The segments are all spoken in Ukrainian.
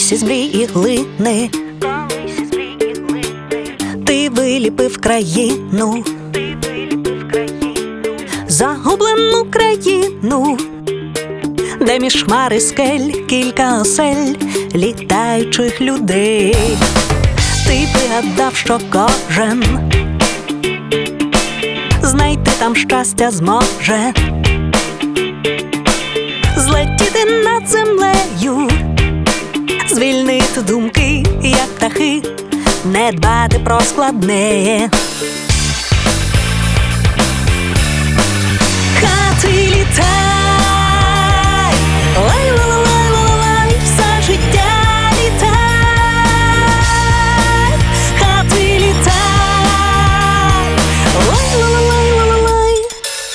Колись із мрії глини ти виліпив країну, загублену країну, де між хмари скель кілька осель літаючих людей. Ти вигадав, що кожен знайти там щастя зможе, злетіти над землею, звільнити думки, як птахи, не дбати про складне. Хати літай, лай-ла-ла-лай-ла-лай, все життя літай. Хати літай, лай-ла-ла-лай-ла-лай.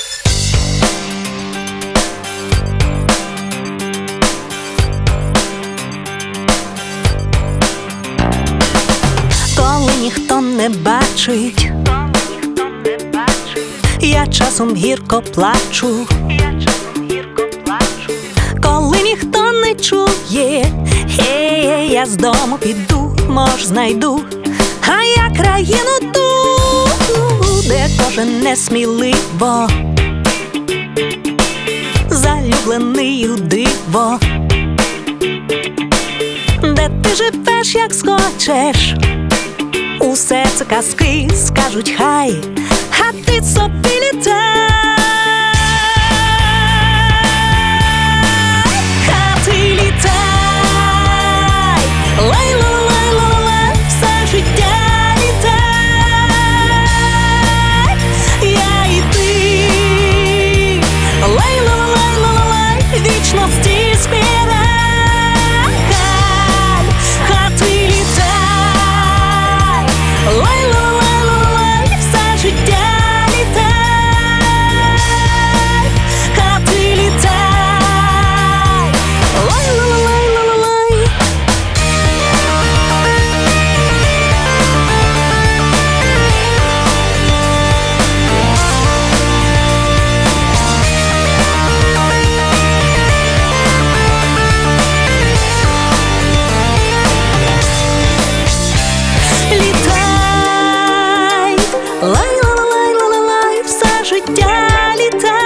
Коли ніхто не бачить, я часом гірко плачу. Коли ніхто не чує, я з дому піду, мож знайду, а я країну ту, де кожен несміливо залюблений у диво, де ти живеш, як схочеш. Усе це казки, скажуть хай, а ти собі літай. Хати літай, лай-ла-лай-ла-лай, все життя літай. Я і ти, лай-ла-лай-ла-лай, вічності співай. Хати літай, лай-ла-лай-ла-лай, все життя літай. Хати літай, лай-ла-лай-ла-лай. Літай, лай-ла-лай-ла-лай, все життя літай.